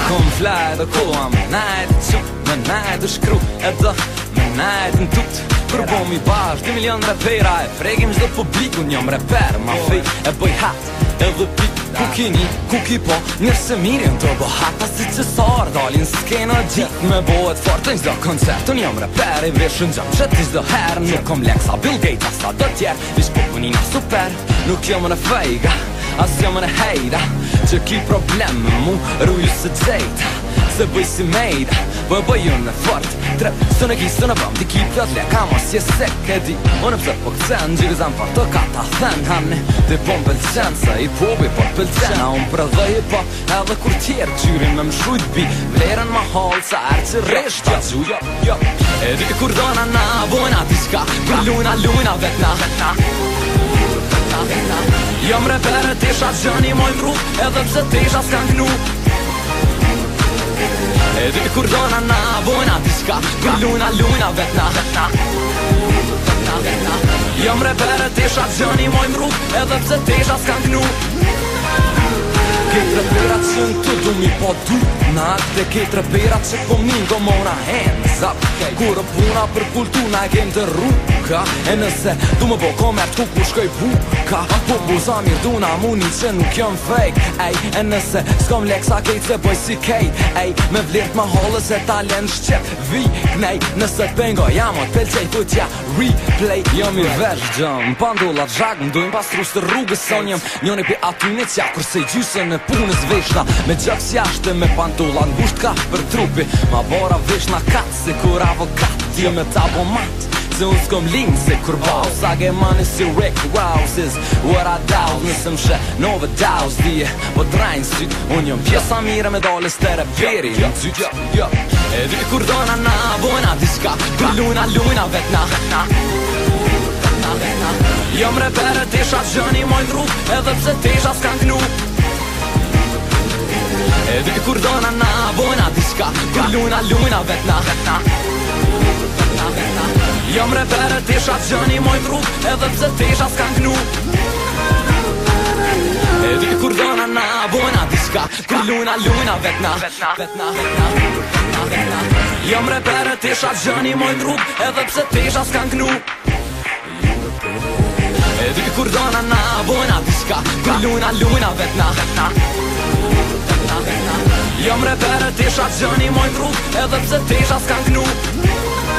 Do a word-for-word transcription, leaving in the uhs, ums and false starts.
kom fler og kom nejt Quk me nejt u shkru edhe me nejt në tut Kur bom i bash, dy milion rapera e frekim zdo publiku Njom reper, ma fej e boj hat edhe pik Ku kini, ku ki po, njërë se mirin të bohata Si që sar, dalin s'kena gjit Me bohet fort në gjdo koncert Unë jam reper, i vishën gjam qët i gjdo her Nuk kom lek sa Bill Gates, asa do tjerë Vish po punina super, nuk jam në fejga As jam në hejda Që ki problem me mu, rruju se gjejta Se bëj si mejda, bëj bëj unë në fort Trep, së në kisë në bëm, ti ki pjot leka Mos je sek e di, unë pëse po këcen Gjyri zan për të kata thën Hane, ti po më pëlqen Se i pobi po pëlqen A unë për dhe i po, edhe kur tjerë Gjyri me më shrujt bi, vlerën ma halë Sa erë që resht, ja gju, jo, jo E di kur dona na, bojna ti shka Kur lujna, lujna vetna Jom repere tisha gjëni moj mru Edhe pse tisha s'kan knu E di kur dona na, bojna ti shka Kur lujna, lujna vetna Jom repere tisha gjëni moj mru Edhe pse tisha s'kan knu Ketre perat që në të du mi po du Na akte ketre perat që po min do mona hands up Kur puna për kultuna e kem të rruka E nëse du më bo komert ku ku shkoj buka Po buza mirë du na muni që nuk jom fake Ej, e nëse s'kom lek sa kejt se boj si kejt Ej, me vlirt ma hollës e talent shqep vi knej Nëse t'pengo jam o t'pelqej ku t'ja replay Jom i vesh gjëm Pandullat zhag më dujnë pas trus të rrugës Son jem njoni pi atyne qja kurse i gjysën e punës veshna Me gjaks jashte me pantullat ngusht ka për trupi Ma bora veshna kat se kur avokat Ti me tabo mat Se unë s'kom linë se kur bau Sa ge mani si Rick Rouse Is what I doubt Nësëm shë nove daus Dije po trajnë syt Unë jom pjesa mire me dole stere peri Në cyt E di kur dona na bojna diska Kur lujna lujna vetna Jom repere tisha gjëni moj ndru Edhe pse tisha s'kan knu E di kur dona na bojna diska Kur lujna lujna vetna Jom repere tisha gjëni moj ndru Edhe pse tisha s'kan knu E di kur dona na bojna diska Kur lujna lujna vetna Jom repere tisha gjëni moj ndru Edhe pse tisha s'kan knu E di kur dona na bojna diska Kur lujna lujna vetna Jom repere tisha gjëni moj ndru Edhe pse tisha s'kan knu